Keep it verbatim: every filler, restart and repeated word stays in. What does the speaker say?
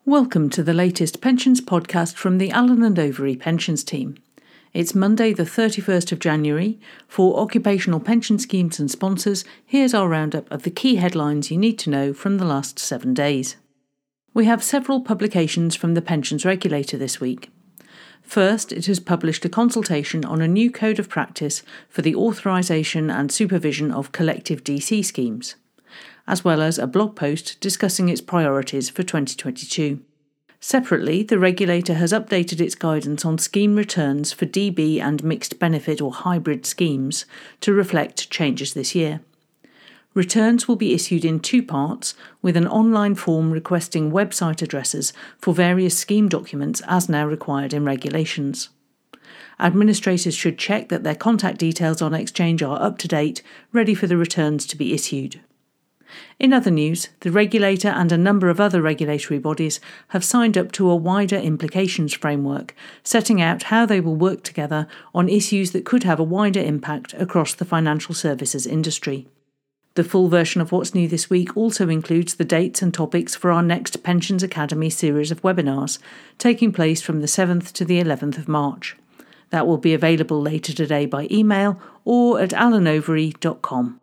Welcome to the latest pensions podcast from the Allen and Overy pensions team. It's Monday the thirty-first of January. For occupational pension schemes and sponsors, here's our roundup of the key headlines you need to know from the last seven days. We have several publications from the pensions regulator this week. First, it has published a consultation on a new code of practice for the authorisation and supervision of collective D C schemes, as well as a blog post discussing its priorities for twenty twenty-two. Separately, the regulator has updated its guidance on scheme returns for D B and mixed benefit or hybrid schemes to reflect changes this year. Returns will be issued in two parts, with an online form requesting website addresses for various scheme documents as now required in regulations. Administrators should check that their contact details on Exchange are up to date, ready for the returns to be issued. In other news, the regulator and a number of other regulatory bodies have signed up to a wider implications framework, setting out how they will work together on issues that could have a wider impact across the financial services industry. The full version of What's New this week also includes the dates and topics for our next Pensions Academy series of webinars, taking place from the seventh to the eleventh of March. That will be available later today by email or at allen overy dot com.